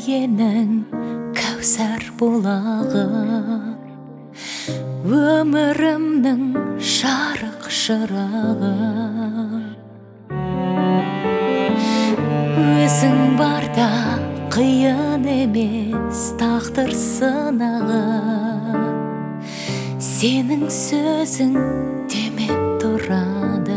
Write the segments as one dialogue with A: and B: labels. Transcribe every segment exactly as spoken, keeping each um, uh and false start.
A: бейнең кәусар бұлағы, өмірімнің жарық шырағы. Өзің барда қиын емес тағдыр сынағы, сенің сөзің демеп тұрады.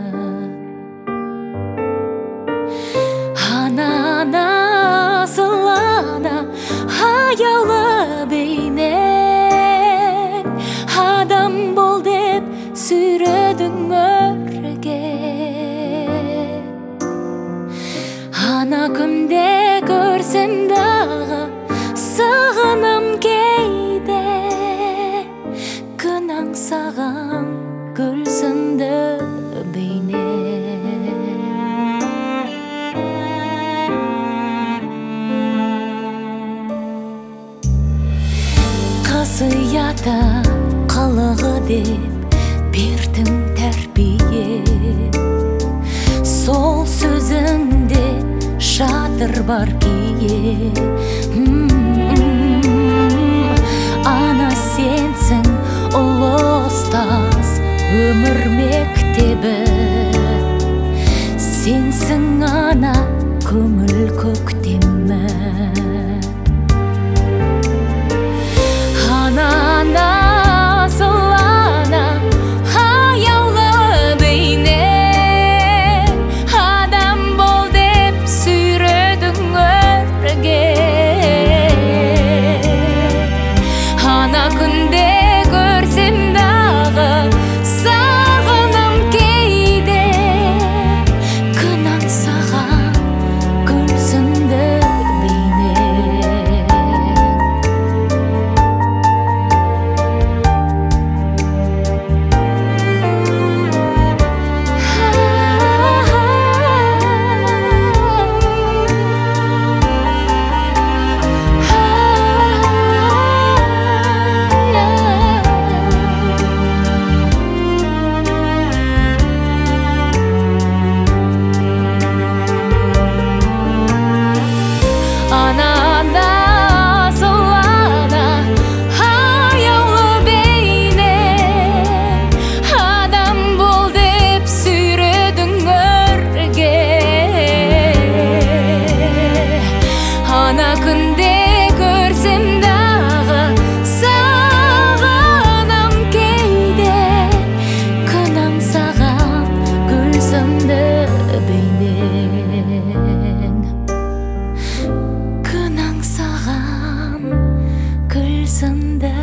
A: Ана-ана сылана аяулы бейнең, адам бол деп сүйредің өрге. Ана күнде көрсем дағы сағынам кейде, күн аңсаған гүлсінді бейне. Қасията қылығы деп бердің тәрбие, сол сөзіңде жатыр бар кие. Ана сенсің ұлы ұстаз өмір мектебі, сенсің ана көңіл көктемі. Ана-ана сылана аяулы бейнең, адам бол деп сүйредің өрге. Ана күнде көрсем дағы сағынам кейде, күн аңсаған гүлсінді бейне. Ана-ана сылана аяулы бейнең, адам бол деп сүйредің өрге. Ана күнде көрсем дағы сағынам кейде, күн аңсаған гүлсінді бейнең. Күн аңсаған гүлсінді